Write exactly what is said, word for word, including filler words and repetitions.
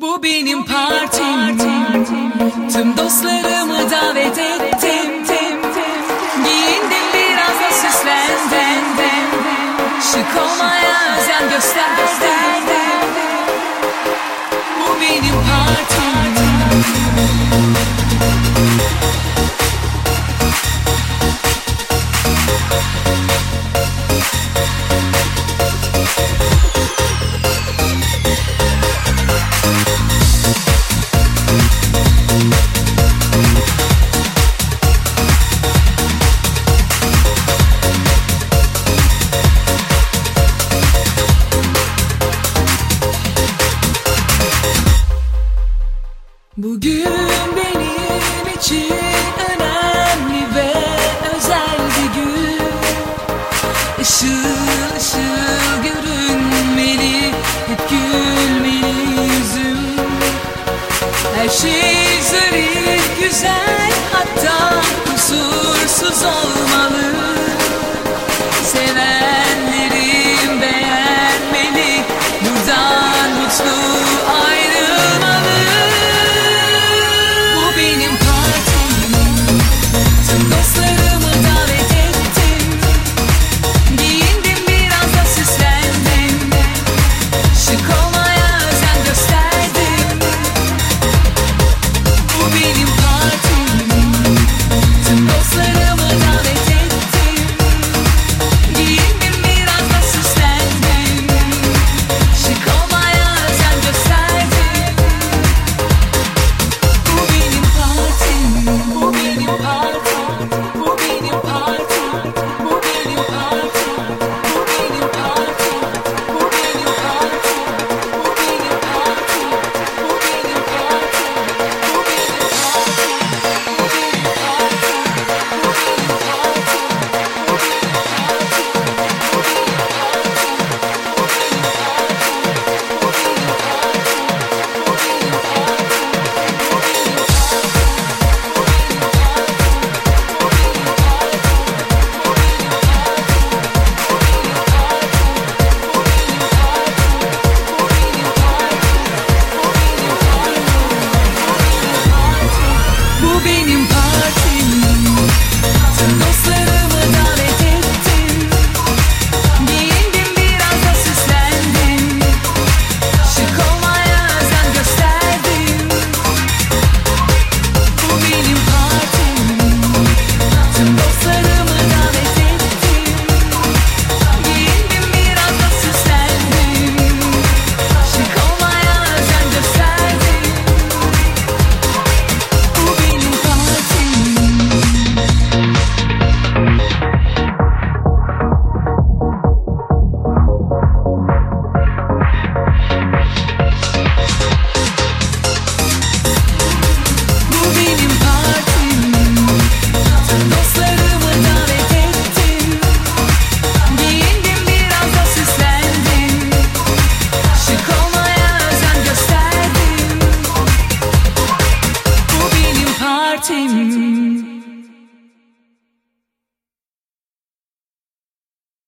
Bu benim partim, tüm dostlarımı davet ettim. Giyindim, biraz da süslendim, şık olmaya özen gösterdim. Bu benim partim. Bugün benim için önemli ve özel bir gün. Işıl ışıl görünmeli, hep gülmeli yüzüm. Her şey zarif, güzel, hatta kusursuz olmalı.